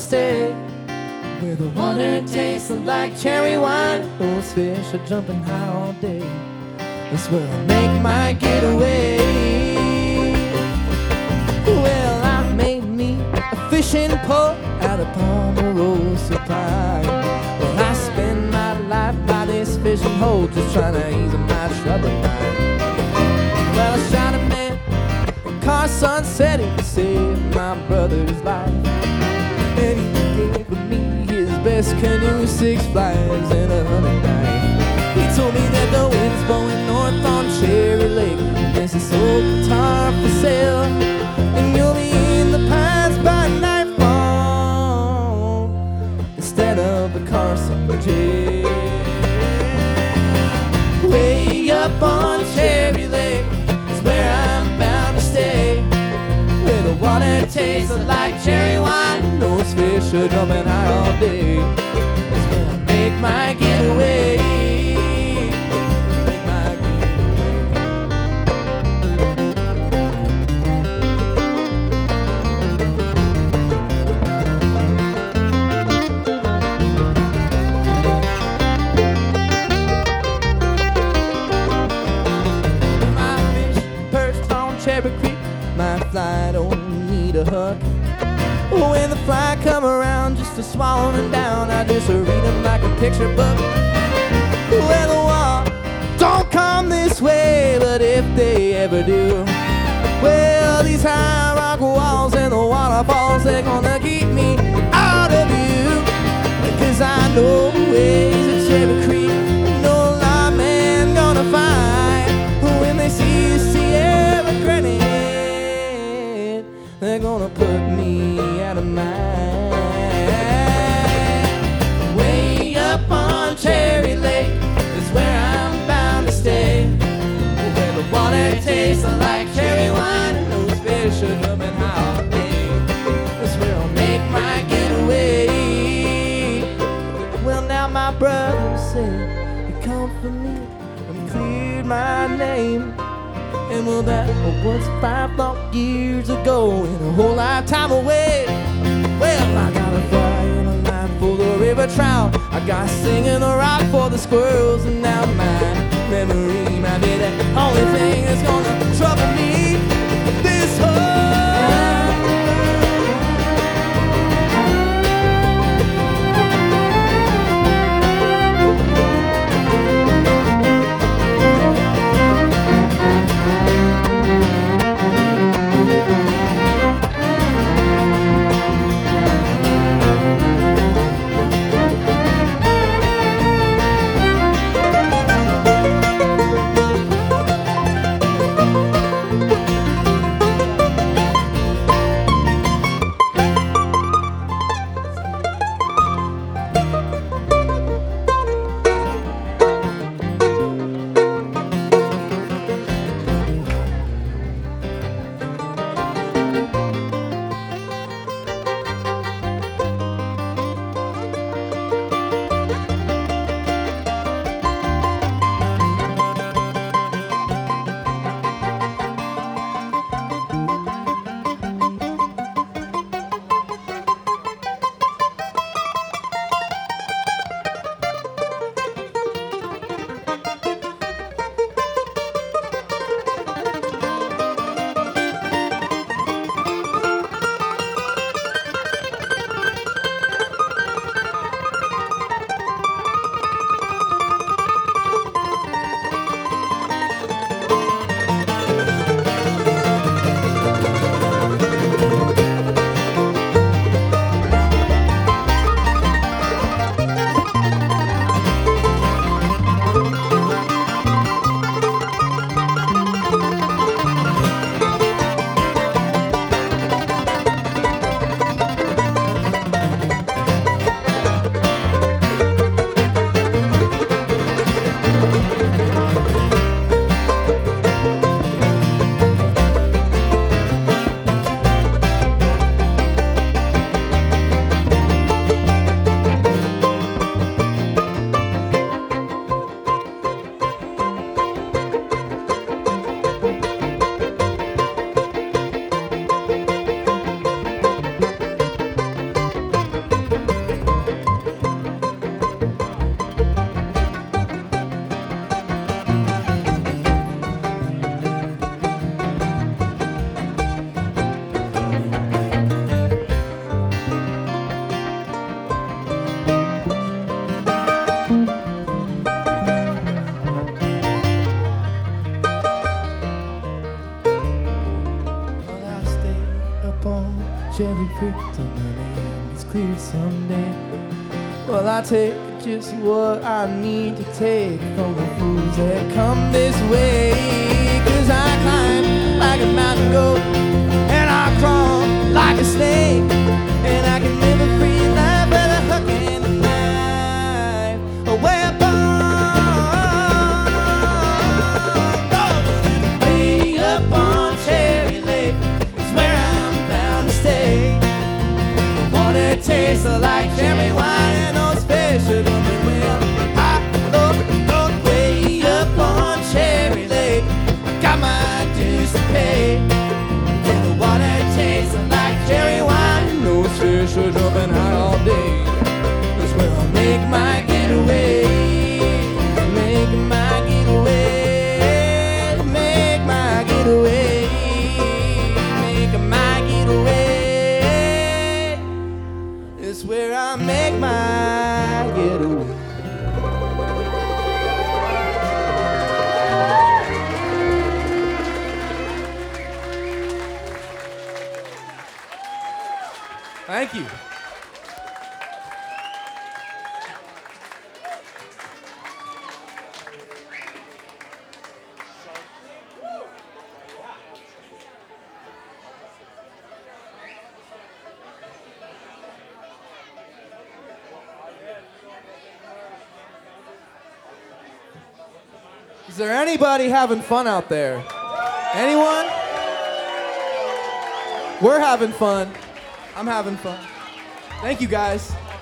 stay, where the water tastes like cherry wine. Those fish are jumping high all day. That's where I make my getaway. Well, I made me a fishing pole out of Pomerosa pine. Well, I spend my life by this fishing hole, just trying to ease my troubled mind. Well, I shot a man in Carson City to save my brother's life, and he gave me his best canoe, 6 flies and 100 knives. He told me that the wind's blowing north on Cherry Lake, and there's this old guitar for sale, and you'll be in the pines by nightfall instead of the Carson jail. Way up on Cherry Lake is where I'm bound to stay, where the water tastes like cherry wine. Those fish are jumping high all day. That's where I make my getaway. My fly don't need a hook. When the fly come around just to swallow them down, I just read them like a picture book. Well, the wall don't come this way, but if they ever do, well, these high rock walls and the waterfalls, they're gonna keep me out of view. Cause I know ways at Cherry Creek, no lawman gonna find when they see Sierra Granite. They're gonna put me out of mind. Way up on Cherry Lake is where I'm bound to stay, where the water tastes like cherry wine, and those fish are jumping high all day. That's where I'll make my getaway. Well, now my brother said he come for me and cleared my name. And well, that was 5 long years ago, and a whole lifetime away. Well, I got a fry and a line for the river trout, I got singing a rock for the squirrels, and now my memory might be the only thing that's gonna trouble me this whole. creek till my name gets cleared someday. Well, I take just what I need to take from the fools that come this way. 'Cause I climb like a mountain goat, and I crawl like a snake, and I can live a free life with a hook and a knife, a weapon. Way up on Cherry Lake is where I'm bound to stay. Water tastes like cherry wine, and those fish are coming well. I look way up on Cherry Lake, got my dues to pay. And the water tastes like cherry wine, and those fish are jumping high all day. That's where I'll make my getaway. Make my getaway. Make my getaway. Make my getaway. It's where I make my getaway. Thank you. Is there anybody having fun out there? Anyone? We're having fun. I'm having fun. Thank you, guys.